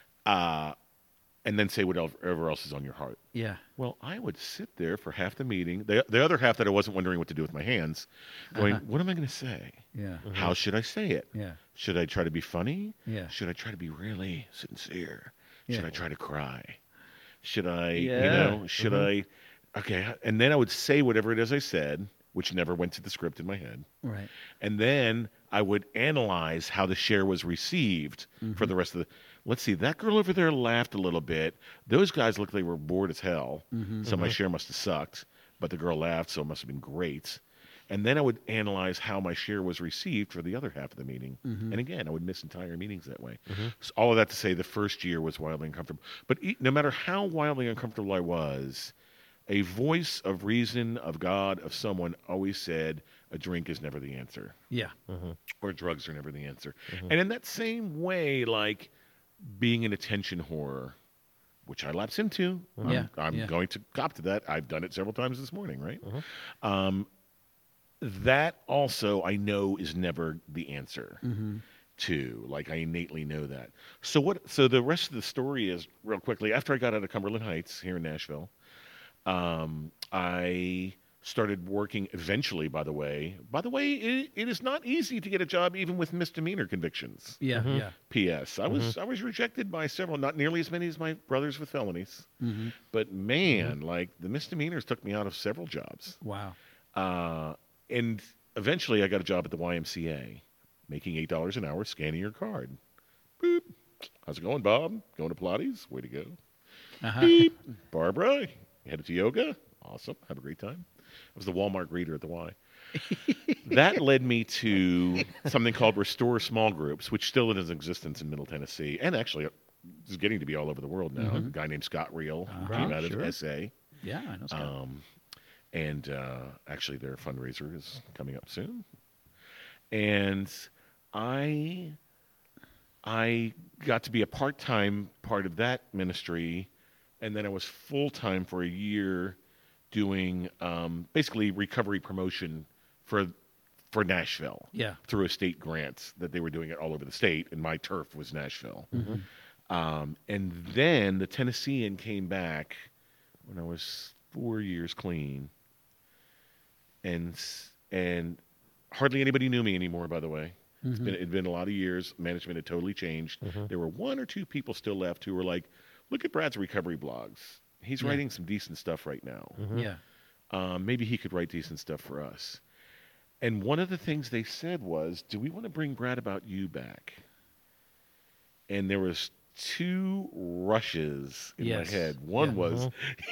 Uh, and then say whatever else is on your heart. Yeah. Well, I would sit there for half the meeting, the, the other half that I wasn't wondering what to do with my hands, going, Uh-huh. what am I going to say? Yeah. How should I say it? Yeah. Should I try to be funny? Yeah. Should I try to be really sincere? Yeah. Should I try to cry? Should I, Yeah. you know, should I, okay. And then I would say whatever it is I said, which never went to the script in my head. Right. And then I would analyze how the share was received for the rest of the. Let's see, that girl over there laughed a little bit. Those guys looked like they were bored as hell. So my share must have sucked. But the girl laughed, so it must have been great. And then I would analyze how my share was received for the other half of the meeting. And again, I would miss entire meetings that way. So all of that to say the first year was wildly uncomfortable. But e- no matter how wildly uncomfortable I was, a voice of reason, of God, of someone always said, a drink is never the answer. Yeah. Or drugs are never the answer. And in that same way, like being an attention whore, which I lapse into, Yeah, I'm, I'm yeah. going to cop to that. I've done it several times this morning, right? Um, that also I know is never the answer to. Like I innately know that. So what? So the rest of the story is real quickly. After I got out of Cumberland Heights here in Nashville, um, I started working eventually. By the way, by the way, it, it is not easy to get a job even with misdemeanor convictions. Yeah. Yeah. P S. I was I was rejected by several, not nearly as many as my brothers with felonies, Mm-hmm. but man, like the misdemeanors took me out of several jobs. Wow. Uh, and eventually, I got a job at the Y M C A, making eight dollars an hour, scanning your card. Boop. How's it going, Bob? Going to Pilates? Way to go. Uh-huh. Beep. Barbara, headed to yoga? Awesome. Have a great time. I was the Walmart greeter at the Y. That led me to something called Restore Small Groups, which still is in existence in Middle Tennessee, and actually is getting to be all over the world now. Mhm. A guy named Scott Reel Uh-huh, came out sure. of S A. Yeah, I know Scott. Um, and uh, actually, their fundraiser is coming up soon. And I, I got to be a part-time part of that ministry, and then I was full-time for a year doing um, basically recovery promotion for for Nashville Yeah. through a state grant that they were doing it all over the state, and my turf was Nashville. Mhm. Um, and then the Tennessean came back when I was four years clean, and s- and hardly anybody knew me anymore. By the way, it's Mhm. been it'd been a lot of years. Management had totally changed. Mhm. There were one or two people still left who were like, "Look at Brad's recovery blogs. He's Yeah. writing some decent stuff right now. Mhm. Yeah. Um, maybe he could write decent stuff for us." And one of the things they said was, "Do we want to bring Brad About You back?" And there was two rushes in Yes. my head. One Yeah. was,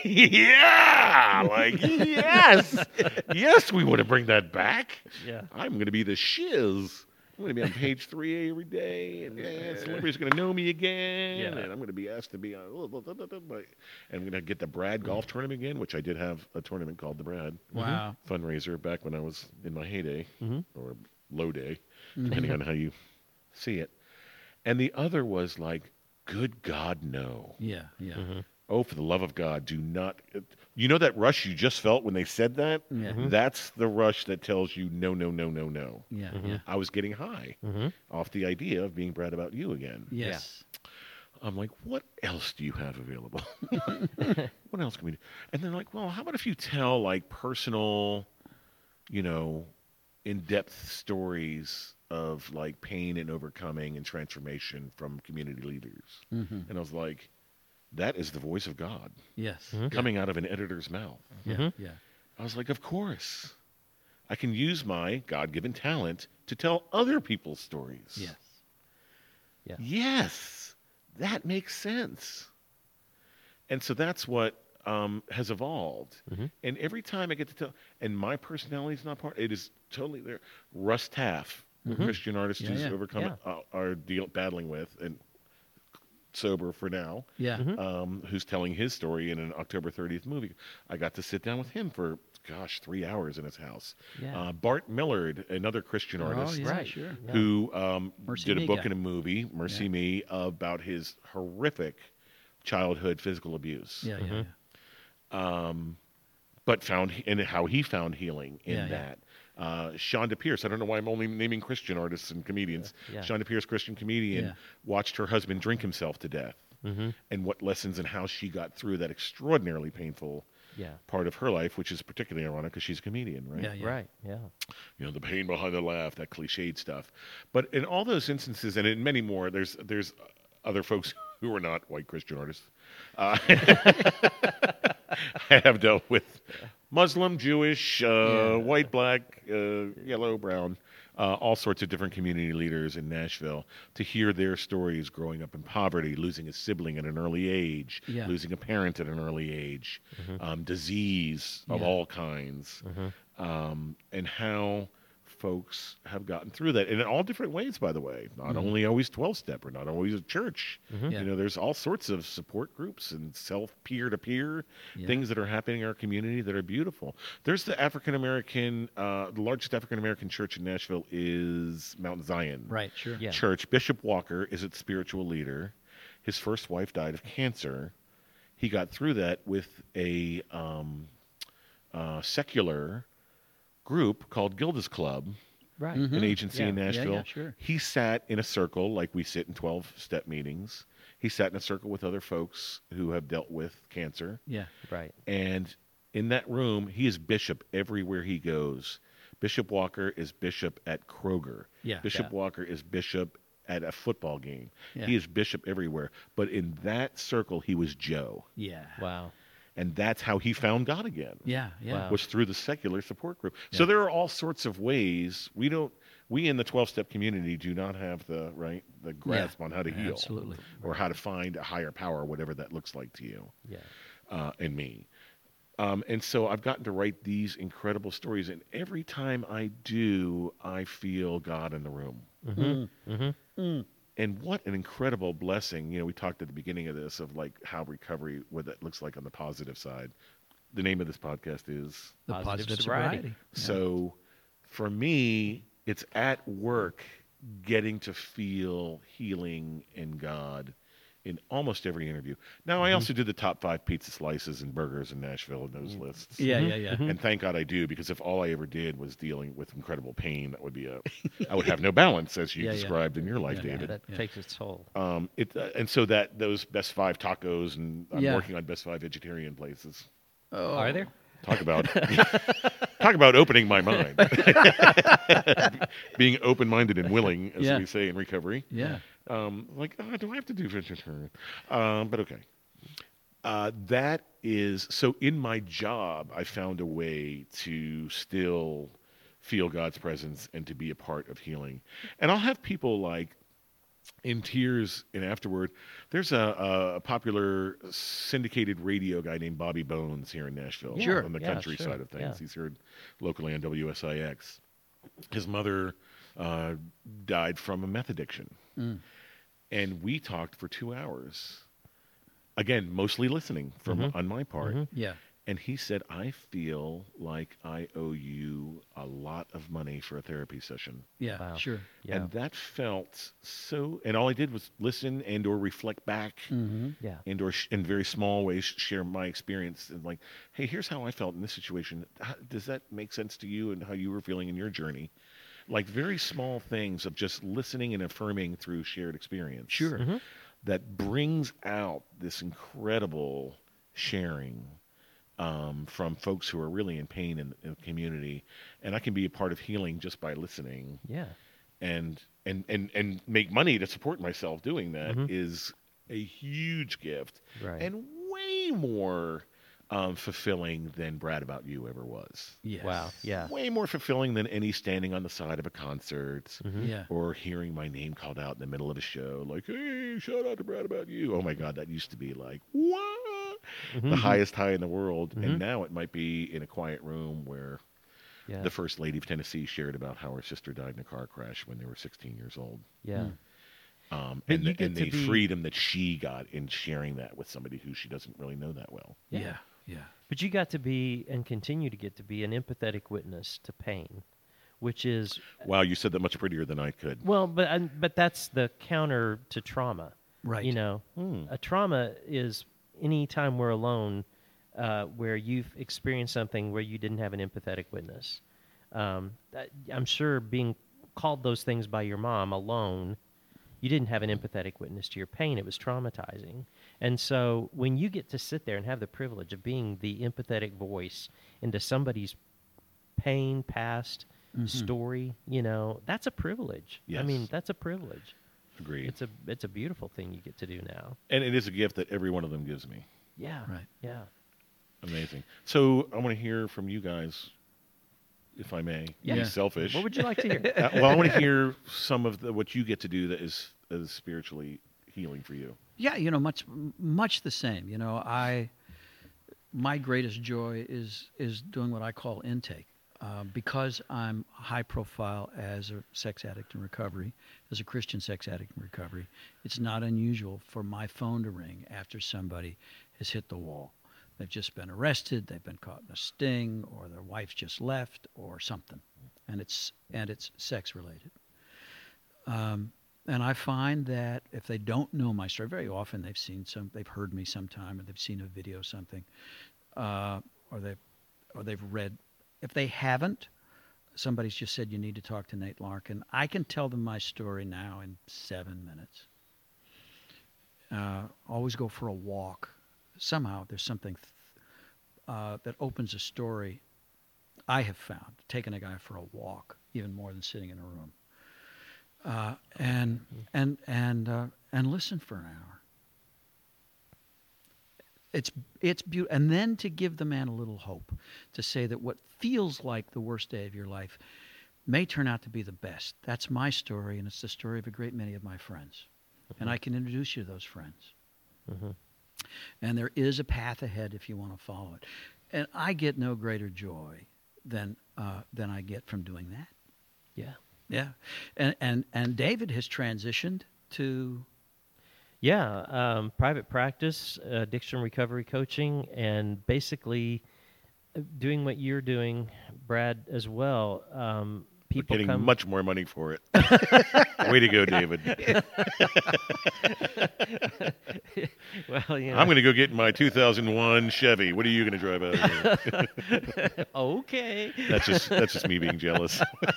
yeah, like yes, yes, we want to bring that back. Yeah. I'm going to be the shiz. I'm going to be on page three A every day, and yeah, celebrity's going to know me again, Yeah. and I'm going to be asked to be on, and I'm going to get the Brad golf tournament again, which I did have a tournament called the Brad Wow. fundraiser back when I was in my heyday Mhm. or low day, Mm-hmm. depending on how you see it. And the other was like, good God, no. Yeah. Yeah. Mhm. Oh, for the love of God, do not. You know that rush you just felt when they said that? Yeah. Mhm. That's the rush that tells you no, no, no, no, no. Yeah. Mhm. Yeah. I was getting high Mhm. off the idea of being Brad About You again. Yes. I'm like, what else do you have available? What else can we do? And they're like, well, how about if you tell like personal, you know, in-depth stories of like pain and overcoming and transformation from community leaders? Mm-hmm. And I was like, that is the voice of God Yes. Mhm. coming out of an editor's mouth. Yeah. Mhm. Yeah. I was like, of course. I can use my God-given talent to tell other people's stories. Yes. Yeah. Yes, that makes sense. And so that's what um, has evolved. Mhm. And every time I get to tell, and my personality is not part, it is totally there. Russ Taff, Mhm. Christian artist Yeah, who's yeah. overcome Yeah. uh, are deal, battling with and sober for now, Yeah. Mhm. um, who's telling his story in an October thirtieth movie. I got to sit down with him for, gosh, three hours in his house. Yeah. Uh, Bart Millard, another Christian Oh, artist, yeah, Right. sure. Yeah. who um, Mercy did a Me book guy. and a movie, Mercy Yeah. Me, about his horrific childhood physical abuse. Yeah. Yeah. Mhm. yeah. Um, but found and how he found healing in Yeah, yeah. that. Uh, Shonda Pierce, I don't know why I'm only naming Christian artists and comedians. Yeah. Shonda Pierce, Christian comedian, Yeah. watched her husband drink himself to death, Mhm. and what lessons and how she got through that extraordinarily painful Yeah. part of her life, which is particularly ironic because she's a comedian, right? Yeah. Yeah. Right. Yeah. You know, the pain behind the laugh, that cliched stuff. But in all those instances, and in many more, there's there's other folks who are not white Christian artists. Uh, I have dealt with Muslim, Jewish, uh, Yeah. white, black, uh, yellow, brown, uh, all sorts of different community leaders in Nashville to hear their stories growing up in poverty, losing a sibling at an early age, Yeah. losing a parent at an early age, um, disease of Yeah. all kinds, Mhm. um, and how folks have gotten through that in all different ways, by the way. Not Mhm. only always twelve-step or not always a church. Mhm. Yeah. You know, there's all sorts of support groups and self peer-to-peer Yeah. things that are happening in our community that are beautiful. There's the African American, uh, the largest African American church in Nashville is Mount Zion Right. Sure. Yeah. Church. Bishop Walker is its spiritual leader. His first wife died of cancer. He got through that with a um, uh, secular group called Gilda's Club, Right. Mhm. an agency Yeah. in Yeah, Nashville. yeah, sure. He sat in a circle like we sit in twelve-step meetings. He sat in a circle with other folks who have dealt with cancer. Yeah. Right. And in that room, he is bishop everywhere he goes. Bishop Walker is bishop at Kroger. Yeah. Bishop Yeah. Walker is bishop at a football game. Yeah. He is bishop everywhere. But in that circle, he was Joe. Yeah. Wow. And that's how he found God again. Yeah. Yeah. Wow. Was through the secular support group. So Yeah. there are all sorts of ways. We don't we in the twelve-step community do not have the right the grasp on how to heal Absolutely. or how to find a higher power, whatever that looks like to you Yeah. uh, and me. Um, and so I've gotten to write these incredible stories, and every time I do, I feel God in the room. Mm-hmm. Mm-hmm. Mm. And what an incredible blessing. You know, we talked at the beginning of this of like how recovery, what that looks like on the positive side. The name of this podcast is The Positive positive, sobriety. sobriety. Yeah. So for me, it's at work getting to feel healing in God in almost every interview. Now, I also do the top five pizza slices and burgers in Nashville in those lists. Yeah, yeah, yeah. Mhm. And thank God I do, because if all I ever did was dealing with incredible pain, that would be a, I would have no balance, as you Yeah, yeah. described in your life, Yeah, Yeah, David. that Yeah. takes its toll. Um, it, uh, and so that those best five tacos, and I'm Yeah. working on best five vegetarian places. Oh. Are there? Talk about talk about opening my mind, being open-minded and willing, as Yeah. we say in recovery. Yeah. Um, like, oh, do I have to do vegetarian? Um, but okay. Uh, that is so. In my job, I found a way to still feel God's presence and to be a part of healing. And I'll have people like in tears, and afterward, there's a, a popular syndicated radio guy named Bobby Bones here in Nashville, Sure. on the Yeah, country sure. side of things. Yeah. He's heard locally on W S I X. His mother uh, died from a meth addiction, Mm. and we talked for two hours. Again, mostly listening from Mhm. on my part. Mhm. Yeah. And he said, I feel like I owe you a lot of money for a therapy session. Yeah. Wow. Sure. Yeah. And that felt so, and all I did was listen and or reflect back Mm-hmm. yeah. and or sh- in very small ways share my experience and like, hey, here's how I felt in this situation. How, does that make sense to you and how you were feeling in your journey? Like very small things of just listening and affirming through shared experience. Sure. Mhm. That brings out this incredible sharing um, from folks who are really in pain in, in the community, and I can be a part of healing just by listening, Yeah. and and and and make money to support myself doing that is Mhm. a huge gift, Right. and way more um, fulfilling than Brad About You ever was. Yes. Wow. Yeah. Way more fulfilling than any standing on the side of a concert. Mhm. Yeah. Or hearing my name called out in the middle of a show, like, hey, shout out to Brad About You. Oh my God, that used to be like, what? Mhm. The highest high in the world. Mhm. And now it might be in a quiet room where Yeah. the First Lady of Tennessee shared about how her sister died in a car crash when they were sixteen years old. Yeah. Mm. Um, But and you the, get and to the be- freedom that she got in sharing that with somebody who she doesn't really know that well. Yeah. Yeah. Yeah. But you got to be and continue to get to be an empathetic witness to pain, which is Wow, you said that much prettier than I could. well, but and, but that's the counter to trauma. Right. You know, Hmm. a trauma is any time we're alone, uh, where you've experienced something where you didn't have an empathetic witness. Um, that, I'm sure being called those things by your mom alone, you didn't have an empathetic witness to your pain. It was traumatizing. And so when you get to sit there and have the privilege of being the empathetic voice into somebody's pain, past, Mhm. story, you know, that's a privilege. I mean, Yes. that's a privilege. Agreed. It's a it's a beautiful thing you get to do now. And it is a gift that every one of them gives me. Yeah. Right. Yeah. Amazing. So I want to hear from you guys, if I may. Yeah. Be selfish. What would you like to hear? Uh, well, I want to hear some of the, what you get to do that is, is spiritually healing for you. Yeah, you know, much much the same. You know, I my greatest joy is is doing what I call intake, uh, because I'm high profile as a sex addict in recovery, as a Christian sex addict in recovery. It's not unusual for my phone to ring after somebody has hit the wall. They've just been arrested, they've been caught in a sting, or their wife's just left, or something, and it's and it's sex related. Um, And I find that if they don't know my story, very often they've seen some, they've heard me sometime, or they've seen a video, or something, uh, or they've, or they've read. If they haven't, somebody's just said you need to talk to Nate Larkin. I can tell them my story now in seven minutes. Uh, always go for a walk. Somehow there's something th- uh, that opens a story. I have found taking a guy for a walk even more than sitting in a room. Uh, and and and uh, and listen for an hour. It's it's beautiful, and then to give the man a little hope, to say that what feels like the worst day of your life may turn out to be the best. That's my story, and it's the story of a great many of my friends, and I can introduce you to those friends. Mhm. And there is a path ahead if you want to follow it. and I get no greater joy than uh, than I get from doing that. Yeah. Yeah, and and and David has transitioned to Yeah, um, private practice, addiction recovery coaching, and basically uh, doing what you're doing, Brad, as well. Um, We're people getting come. much more money for it. Way to go, David. Well, you know. I'm going to go get my two thousand one Chevy. What are you going to drive out of here? Okay. That's just that's just me being jealous.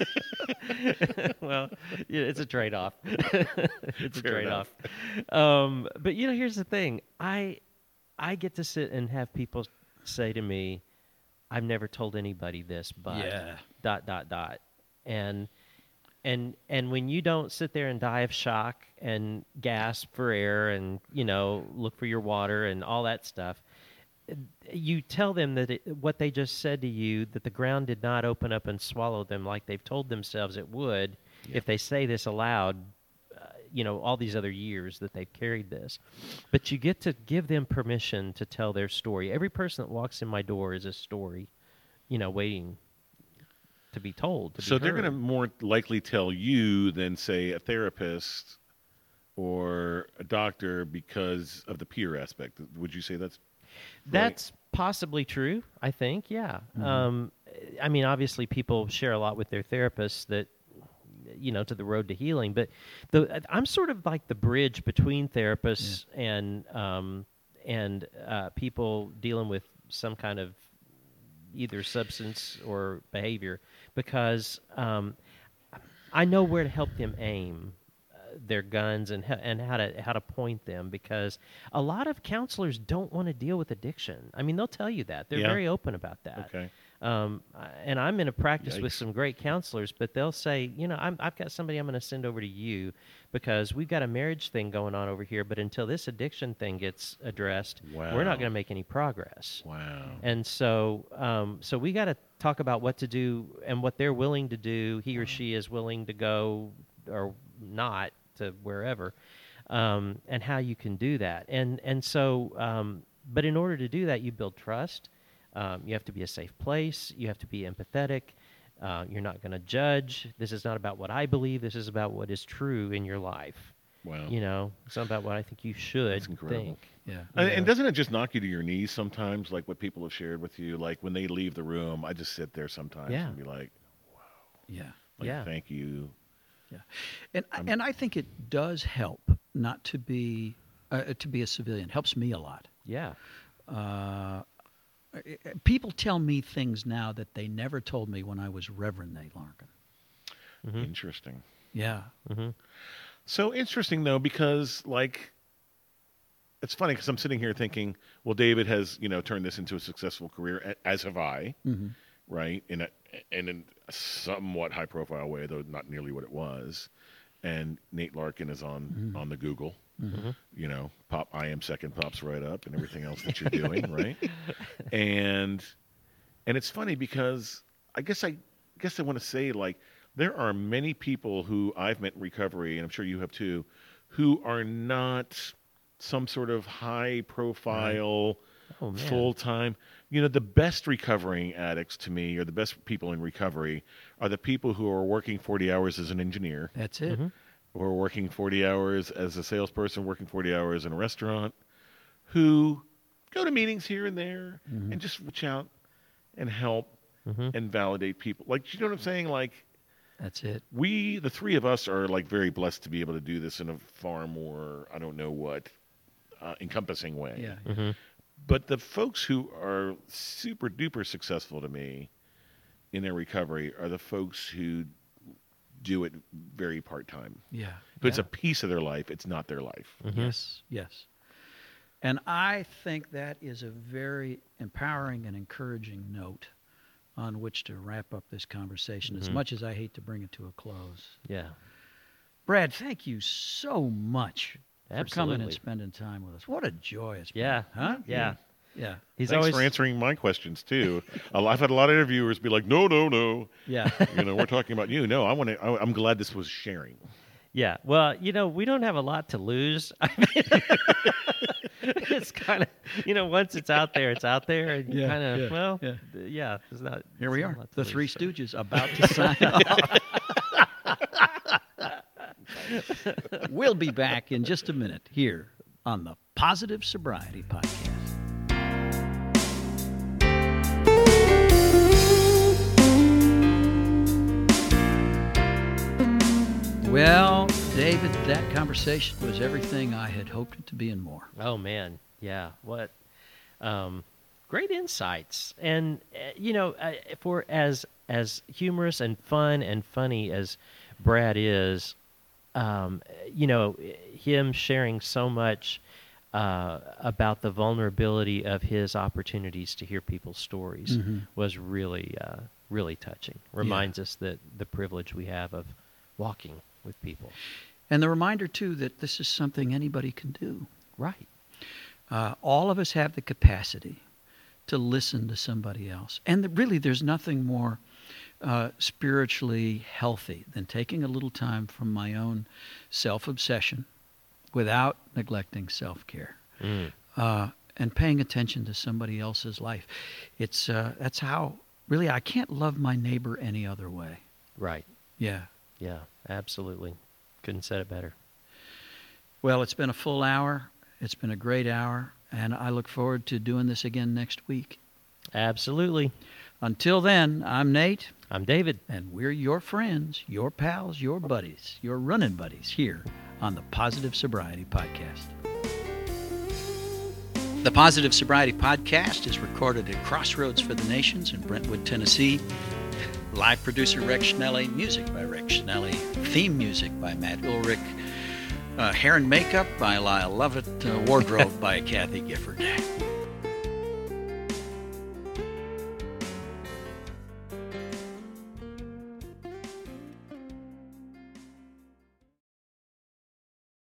Well, yeah, it's a trade-off. It's a Fair trade-off. Um, but you know, here's the thing: I I get to sit and have people say to me, "I've never told anybody this, but Yeah. dot dot dot," and and and when you don't sit there and die of shock and gasp for air and you know look for your water and all that stuff. You tell them that it, what they just said to you, that the ground did not open up and swallow them like they've told themselves it would if they say this aloud, uh, you know, all these other years that they've carried this. But you get to give them permission to tell their story. Every person that walks in my door is a story, you know, waiting to be told. To So be they're heard. going to more likely tell you than, say, a therapist or a doctor because of the peer aspect. Would you say that's That's possibly true, I think, yeah. Mm-hmm. Um, I mean, obviously, people share a lot with their therapists that, you know, to the road to healing. But the I'm sort of like the bridge between therapists and um, and uh, people dealing with some kind of either substance or behavior, because um, I know where to help them aim their guns and ho- and how to how to point them, because a lot of counselors don't want to deal with addiction. I mean, they'll tell you that. They're Yeah. very open about that. okay? Um, and I'm in a practice with Yikes. some great counselors, but they'll say, you know, I'm, I've got somebody I'm going to send over to you because we've got a marriage thing going on over here, but until this addiction thing gets addressed, we're Wow. not going to make any progress. Wow. And so, um, so we got to talk about what to do and what they're willing to do. He or she is willing to go or not to wherever, um, and how you can do that. And and so, um, but in order to do that, you build trust. Um, you have to be a safe place. You have to be empathetic. Uh, you're not going to judge. This is not about what I believe. This is about what is true in your life. Wow. You know, it's not about what I think you should That's incredible. think. yeah. And, and doesn't it just knock you to your knees sometimes, like what people have shared with you? Like when they leave the room, I just sit there sometimes Yeah. and be like, Yeah. like Yeah. thank you. Yeah, and and I think it does help not to be uh, to be a civilian. Helps me a lot. Yeah. Uh, people tell me things now that they never told me when I was Reverend Nate Larkin. Mm-hmm. Interesting. Yeah, Mm-hmm. So interesting though, because like, it's funny because I'm sitting here thinking, well, David has, you know, turned this into a successful career, a- as have I, mm-hmm. right? In a, and in a somewhat high profile way, though not nearly what it was. And Nate Larkin is on, Mm-hmm. on the Google, Mm-hmm. you know, pop, I am second pops right up and everything else that you're doing. Right. And, and it's funny because I guess I guess I want to say, like, there are many people who I've met in recovery, and I'm sure you have too, who are not some sort of high profile, Oh, man. full time. You know, the best recovering addicts to me, or the best people in recovery, are the people who are working forty hours as an engineer, That's it. Mm-hmm. or working forty hours as a salesperson, working forty hours in a restaurant, who go to meetings here and there Mm-hmm. and just reach out and help Mm-hmm. and validate people. Like, you know what I'm saying? Like, That's it. we, the three of us, are like very blessed to be able to do this in a far more, I don't know what, uh, encompassing way. Yeah. Mm-hmm. But the folks who are super duper successful to me in their recovery are the folks who do it very part time. Yeah. But it's Yeah. a piece of their life. It's not their life. Mm-hmm. Yes. Yes. And I think that is a very empowering and encouraging note on which to wrap up this conversation, as Mhm. much as I hate to bring it to a close. Yeah. Brad, thank you so much for coming and Absolutely. spending time with us. What a joy it's been. Yeah. Huh? Yeah. Yeah. He's Thanks always for answering my questions too. A lot- I've had a lot of interviewers be like, "No, no, no. Yeah. You know, we're talking about you." No, I want to. I'm glad this was sharing. Yeah. Well, you know, we don't have a lot to lose. I mean, it's kind of, you know, once it's out there, it's out there, and you Yeah, kind of, yeah, well, yeah. th- yeah, it's not. Here we it's are, not the to Three lose, so. Stooges, about to sign off. We'll be back in just a minute here on the Positive Sobriety Podcast. Well, David, that conversation was everything I had hoped it to be and more. Oh man, yeah. What um, great insights, and uh, you know, uh, for as as humorous and fun and funny as Brad is, um, you know, him sharing so much uh, about the vulnerability of his opportunities to hear people's stories Mm-hmm. was really uh, really touching. Reminds us that the privilege we have of walking with people. And the reminder, too, that this is something anybody can do. Right. Uh, all of us have the capacity to listen to somebody else. And the, really, there's nothing more uh, spiritually healthy than taking a little time from my own self-obsession without neglecting self-care Mm. uh, and paying attention to somebody else's life. It's uh, that's how, really, I can't love my neighbor any other way. Right. Yeah. Yeah, absolutely. Couldn't said it better. Well, it's been a full hour. It's been a great hour. And I look forward to doing this again next week. Absolutely. Until then, I'm Nate, I'm David. and we're your friends, your pals, your buddies, your running buddies here on the Positive Sobriety Podcast. The Positive Sobriety Podcast is recorded at Crossroads for the Nations in Brentwood, Tennessee. Live producer Rex Schnelly, music by Rex Schnelly, theme music by Matt Ulrich, uh, hair and makeup by Lyle Lovett, uh, wardrobe by Kathy Gifford.